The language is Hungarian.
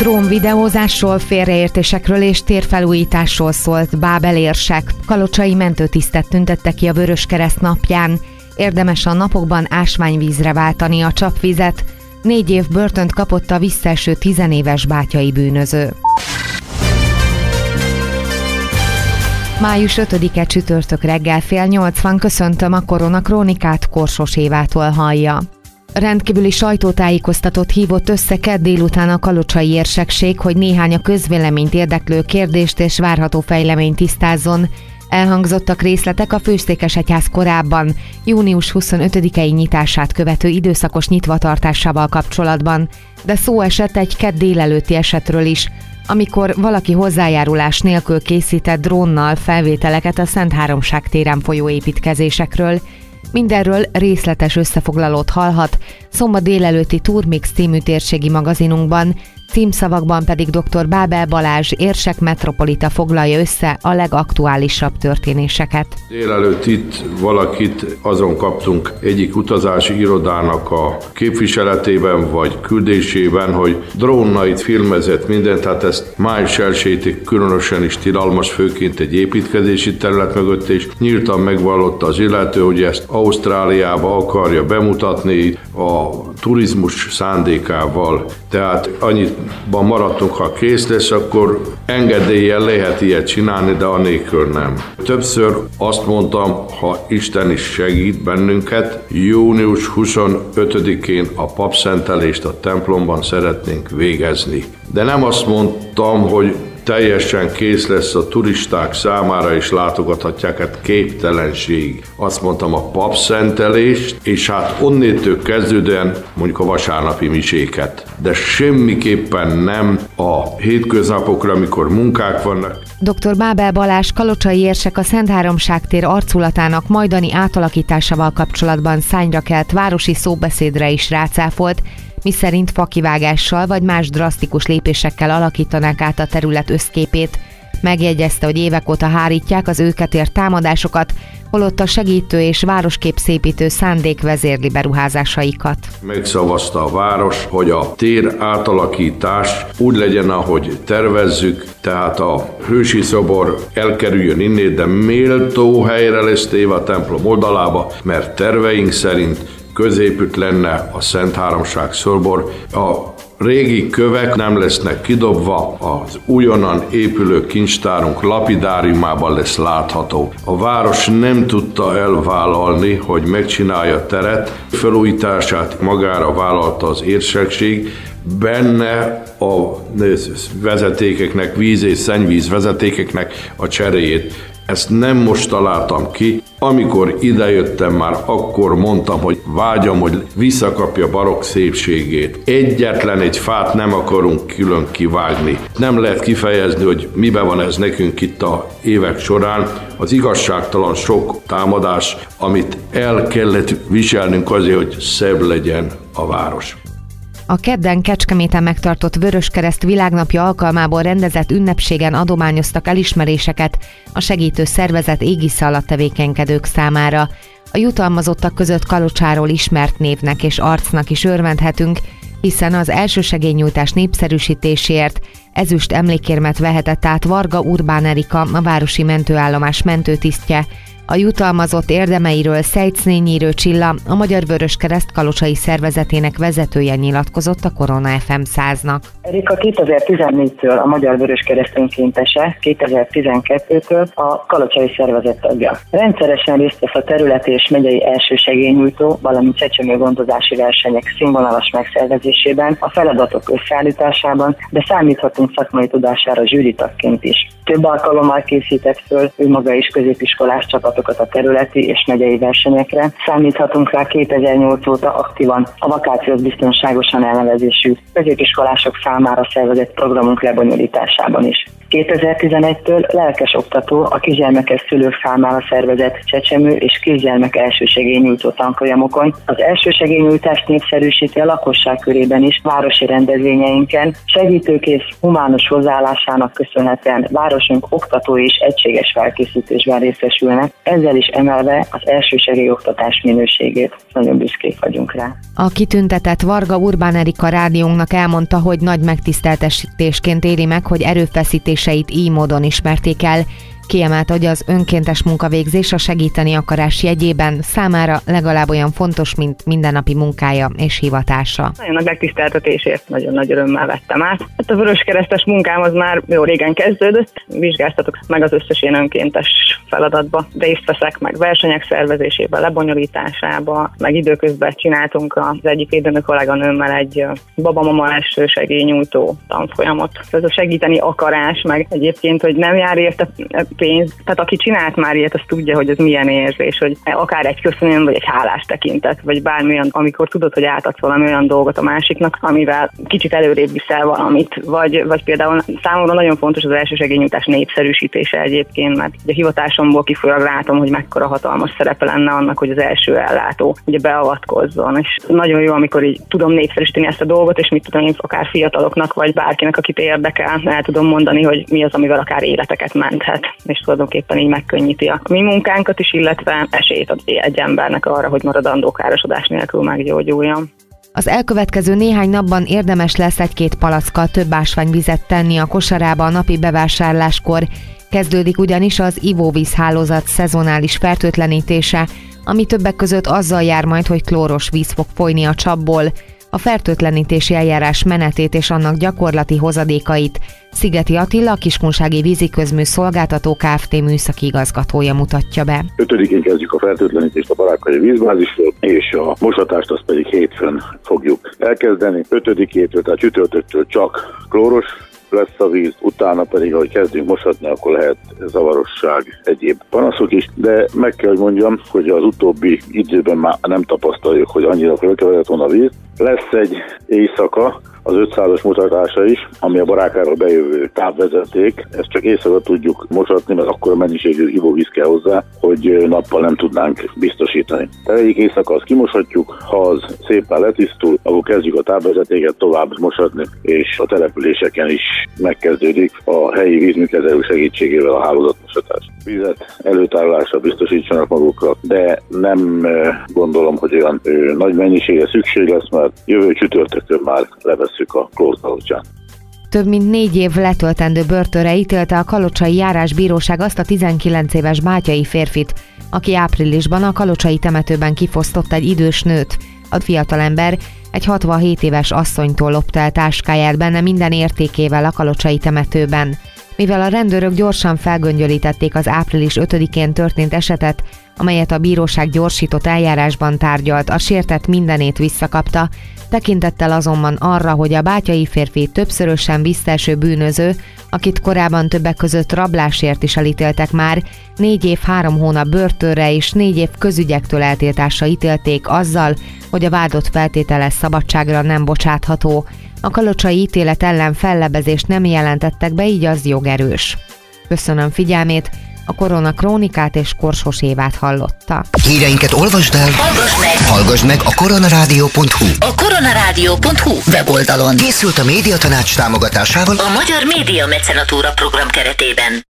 Drónvideózásról, félreértésekről és térfelújításról szólt Bábel érsek. Kalocsai mentőtisztet tüntette ki a Vöröskereszt napján. Érdemes a napokban ásványvízre váltani a csapvizet. 4 év börtönt kapott a visszaeső 10 éves bátyai bűnöző. Május 5-e csütörtök reggel 7:30 köszöntöm a Korona Krónikát, Korsos Évától hallja. Rendkívüli sajtótájékoztatót hívott össze kedd délután a kalocsai érsekség, hogy néhány a közvéleményt érdeklő kérdést és várható fejleményt tisztázzon. Elhangzottak részletek a főszékesegyház korábban, június 25-i nyitását követő időszakos nyitvatartásával kapcsolatban, de szó esett egy kedd délelőtti esetről is, amikor valaki hozzájárulás nélkül készített drónnal felvételeket a Szentháromság téren folyó építkezésekről. Mindenről részletes összefoglalót hallhat szombat délelőtti Turmix című térségi magazinunkban, címszavakban pedig dr. Bábel Balázs érsek metropolita foglalja össze a legaktuálisabb történéseket. Délelőtt itt valakit azon kaptunk egyik utazási irodának a képviseletében vagy küldésében, hogy drónnal itt filmezett mindent, tehát ezt május 1-ig különösen is tilalmas, főként egy építkezési terület mögött, és nyíltan megvallotta az illető, hogy ezt Ausztráliába akarja bemutatni a turizmus szándékával. Tehát annyiban maradtunk, ha kész lesz, akkor engedéllyel lehet ilyet csinálni, de anélkül nem. Többször azt mondtam, ha Isten is segít bennünket, június 25-én a papszentelést a templomban szeretnénk végezni. De nem azt mondtam, hogy teljesen kész lesz a turisták számára, és látogathatják, hát képtelenség. Azt mondtam, a papszentelést, és hát onnétől kezdődően mondjuk a vasárnapi miséket. De semmiképpen nem a hétköznapokra, amikor munkák vannak. Dr. Bábel Balázs kalocsai érsek a Szentháromság tér arculatának majdani átalakításával kapcsolatban szányra kelt városi szóbeszédre is rácáfolt, miszerint fakivágással vagy más drasztikus lépésekkel alakítanák át a terület összképét. Megjegyezte, hogy évek óta hárítják az őket ért támadásokat, holott a segítő és városkép szépítő szándék vezérli beruházásaikat. Megszavazta a város, hogy a tér átalakítás úgy legyen, ahogy tervezzük, tehát a hősi szobor elkerüljön innét, de méltó helyre lesz téve a templom oldalába, mert terveink szerint középütt lenne a Szentháromság szobor. A régi kövek nem lesznek kidobva, az újonnan épülő kincstárunk lapidáriumában lesz látható. A város nem tudta elvállalni, hogy megcsinálja a teret, felújítását magára vállalta az érsekség, benne a vezetékeknek, víz- és szennyvíz vezetékeknek a cseréjét. Ezt nem most találtam ki. Amikor idejöttem, már akkor mondtam, hogy vágyom, hogy visszakapja barokk szépségét. Egyetlen egy fát nem akarunk külön kivágni. Nem lehet kifejezni, hogy miben van ez nekünk itt a évek során. Az igazságtalan sok támadás, amit el kellett viselnünk azért, hogy szebb legyen a város. A kedden Kecskeméten megtartott Vöröskereszt világnapja alkalmából rendezett ünnepségen adományoztak elismeréseket a segítő szervezet égisze alatt tevékenykedők számára. A jutalmazottak között Kalocsáról ismert névnek és arcnak is örvendhetünk, hiszen az elsősegélynyújtás népszerűsítéséért ezüst emlékérmet vehetett át Varga Urbán Erika, a városi mentőállomás mentőtisztje. A jutalmazott érdemeiről Szejcnényírő Csilla, a Magyar Vöröskereszt kalocsai szervezetének vezetője nyilatkozott a Korona FM 100-nak. Erika 2014-től a Magyar Vöröskereszt önkéntese, 2012-től a kalocsai szervezet tagja. Rendszeresen részt vesz a területi és megyei elsősegélynyújtó, valamint csecsemőgondozási versenyek színvonalas megszervezésében, a feladatok összeállításában, de számíthatunk szakmai tudására zsűritagként is. Több alkalommal készített föl ő maga is középiskolás csapatokat a területi és megyei versenyekre. Számíthatunk rá 2008 óta aktívan a vakációt biztonságosan elnevezésű középiskolások számára szervezett programunk lebonyolításában is. 2011-től lelkes oktató a kisgyermekes szülők számára szervezett csecsemő és kisgyermek elsősegélynyújtó tanfolyamokon. Az elsősegélynyújtást népszerűsíti a lakosság körében is városi rendezvényeinken. Segítőkész, humános hozzáállásának köszönhetően városunk oktatói is egységes felkészítésben részesülnek, ezzel is emelve az elsősegélyoktatás minőségét. Nagyon büszkék vagyunk rá. A kitüntetett Varga Urbán Erika rádiónknak elmondta, hogy nagy megtiszteltetésként éli meg, hogy erőfeszítéseit így módon ismerték el. Kiemelte, hogy az önkéntes munkavégzés a segíteni akarás jegyében számára legalább olyan fontos, mint mindennapi munkája és hivatása. Nagyon nagy megtiszteltetésért nagyon nagy örömmel vettem át. A vöröskeresztes munkám az már jó régen kezdődött. Vizsgáztatok meg az összes ilyen önkéntes feladatba. Részt veszek meg versenyek szervezésébe, lebonyolításába, meg időközben csináltunk az egyik védőnő kolléganőmmel egy babamama elsősegélynyújtó tanfolyamot. Ez a segíteni akarás, meg egyébként, hogy nem jár érte pénz. Tehát aki csinált már ilyet, az tudja, hogy ez milyen érzés, hogy akár egy köszönöm, vagy egy hálás tekintet, vagy bármilyen, amikor tudod, hogy átadsz valami olyan dolgot a másiknak, amivel kicsit előrébb viszel valamit, vagy például számomra nagyon fontos az elsősegélynyújtás népszerűsítése egyébként, mert a hivatásomból kifolyólag látom, hogy mekkora hatalmas szerepe lenne annak, hogy az első ellátó ugye beavatkozzon, és nagyon jó, amikor így tudom népszerűsíteni ezt a dolgot, és mit tudom én, akár fiataloknak, vagy bárkinek, akit érdekel, el tudom mondani, hogy mi az, amivel akár életeket menthet, és tulajdonképpen így megkönnyíti a mi munkánkat is, illetve esélyt ad egy embernek arra, hogy maradandó károsodás nélkül meggyógyuljon. Az elkövetkező néhány napban érdemes lesz egy-két palackkal több ásványvizet tenni a kosarába a napi bevásárláskor. Kezdődik ugyanis az ivóvízhálózat szezonális fertőtlenítése, ami többek között azzal jár majd, hogy klóros víz fog folyni a csapból. A fertőtlenítési eljárás menetét és annak gyakorlati hozadékait Szigeti Attila, a Kiskunsági Víziközmű Szolgáltató Kft. Műszaki igazgatója mutatja be. 5-én kezdjük a fertőtlenítést a Barátkai vízbázisról, és a mosatást azt pedig hétfőn fogjuk elkezdeni. 5-től, tehát csütörtöktől csak klóros lesz a víz, utána pedig, ahogy kezdünk mosatni, akkor lehet zavarosság, egyéb panaszok is, de meg kell, hogy mondjam, hogy az utóbbi időben már nem tapasztaljuk, hogy annyira fölkeveredett volna a víz. Lesz egy éjszaka, az 500-as mutatása is, ami a Barákára bejövő távvezeték. Ezt csak éjszaka tudjuk mosatni, mert akkor a mennyiségű ivóvíz kell hozzá, hogy nappal nem tudnánk biztosítani. Tehát egyik éjszaka azt kimoshatjuk, ha az szépen letisztul, akkor kezdjük a távvezetéket tovább mosatni, és a településeken is megkezdődik a helyi vízműkezelő segítségével a hálózatmosatás. Vizet előtárolásra biztosítsanak magukra, de nem gondolom, hogy olyan nagy mennyiségre szükség lesz, mert jövő csütörtökön már levesszük a klózbalocsát. Több mint 4 év letöltendő börtönre ítélte a Kalocsai Járásbíróság azt a 19 éves bátyai férfit, aki áprilisban a kalocsai temetőben kifosztott egy idős nőt. A fiatalember egy 67 éves asszonytól lopta el táskáját benne minden értékével a kalocsai temetőben. Mivel a rendőrök gyorsan felgöngyölítették az április 5-én történt esetet, amelyet a bíróság gyorsított eljárásban tárgyalt, a sértett mindenét visszakapta, tekintettel azonban arra, hogy a bátyai férfi többszörösen visszaeső bűnöző, akit korábban többek között rablásért is elítéltek már, 4 év 3 hónap börtönre és 4 év közügyektől eltiltásra ítélték azzal, hogy a vádott feltételes szabadságra nem bocsátható. A kalocsai ítélet ellen fellebezést nem jelentettek be, így az jogerős. Köszönöm figyelmét, a Korona Krónikát és Korsos Évát hallotta. Híreinket olvasd el, hallgass meg a koronarádió.hu. A koronarádió.hu weboldalon Készült a Médiatanács támogatásával a Magyar Média Mecenatúra program keretében.